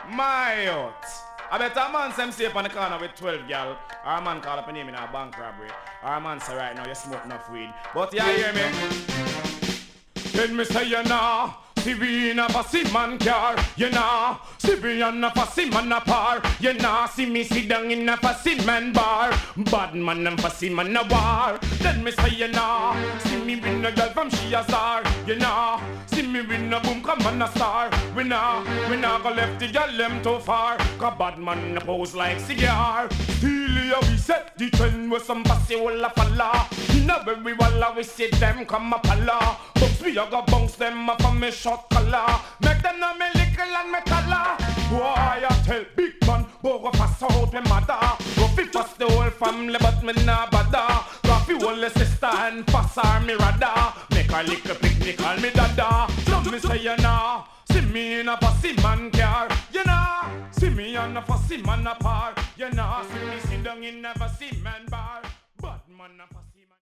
My youth. I bet a man some stay up on the corner with 12 gal, or a man call up a name in a bank robbery, or a man say right now you smoke enough weed. But you hear me? Then me say you nah. See we in a fussy man car, you know. See we on a fussy man a par, you know. See me sit down in a fussy man bar, bad man and fussy man a war. Then me say you know. See me win a girl from she a star, you know. See me win a boom come on a star. We nah go left the girl them too far. Cause bad man a pose like cigar. Still we set the trend with some fussy walla falla. In a very walla we see them come up a la. But we a go bounce them up from me shot color. Make them know me little and me color. Boy I tell big man, boy go pass out me mother. Go fi pass the whole family but me nah bother. Go fi hold the sister and pass her me radar. Make her little picnic call me dada. Love me say you know. See me in a fussy man car, you know. See me on a fussy man a par, you know. See me sit down in a fussy man bar, but man a fussy